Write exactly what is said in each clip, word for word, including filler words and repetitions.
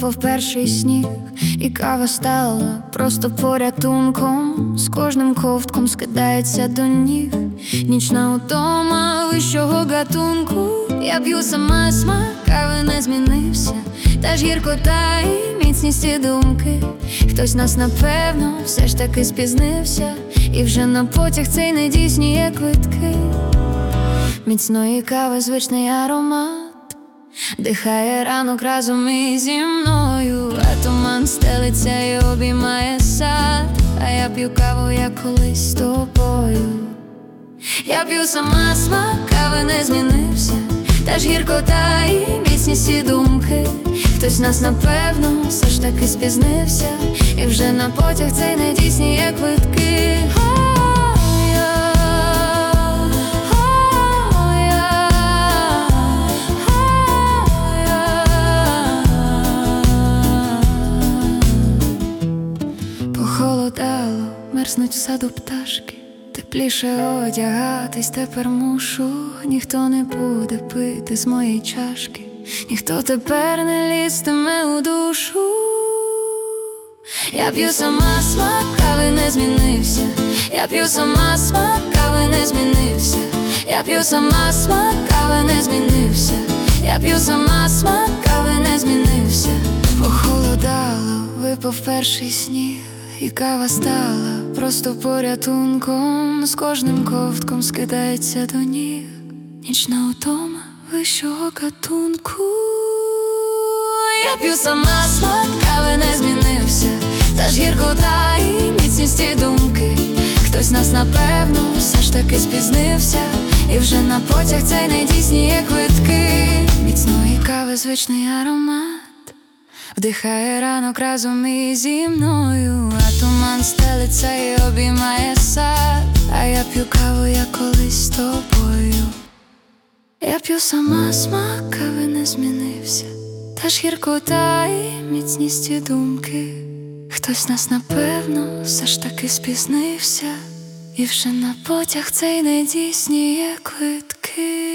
випав перший сніг, і кава стала просто порятунком. З кожним ковтком скидається до ніг нічна утома вищого гатунку. Я п'ю сама смак, кави не змінився, та ж гіркота і міцність і думки. Хтось нас напевно все ж таки спізнився, і вже на потяг цей не дійсніє квитки. Міцної кави звичний аромат дихає ранок разом із зі мною, а туман стелиться і обіймає сад. А я п'ю каву, як колись з тобою. Я п'ю сама смак, кави не змінився, та ж гіркота і міцність і думки. Хтось нас напевно все ж таки спізнився, і вже на потяг цей не дійсніє квитки. Похолодало, мерзнуть в саду пташки, тепліше одягатись тепер мушу. Ніхто не буде пити з моєї чашки, ніхто тепер не лізтиме у душу. Я п'ю сама смак, кави не змінився. Я п'ю сама смак, кави не змінився. Я п'ю сама смак, кави не змінився. Я п'ю сама смак, кави не змінився. Похолодало, випав перший сніг, і кава стала просто порятунком. З кожним ковтком скидається до ніг нічна утома вищого гатунку. Я п'ю сама смак, кави не змінився, та ж гіркота і міцність і думки. Хтось нас напевно все ж таки спізнився, і вже на потяг цей не дійсніє квитки. Міцної кави звичний аромат вдихає ранок разом із зі мною, а туман стелиться і обіймає сад. А я п'ю каву, як колись з тобою. Я п'ю сама смак, кави не змінився, та ж гіркота і міцність і думки. Хтось нас напевно все ж таки спізнився, і вже на потяг цей не дійсніє квитки.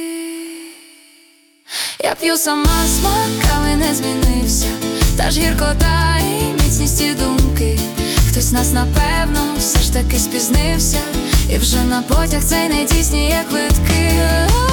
Я п'ю сама смак, кави не змінився, та ж гіркота і міцність і думки. Хтось нас напевно все ж таки спізнився, і вже на потяг цей не дійсніє квитки.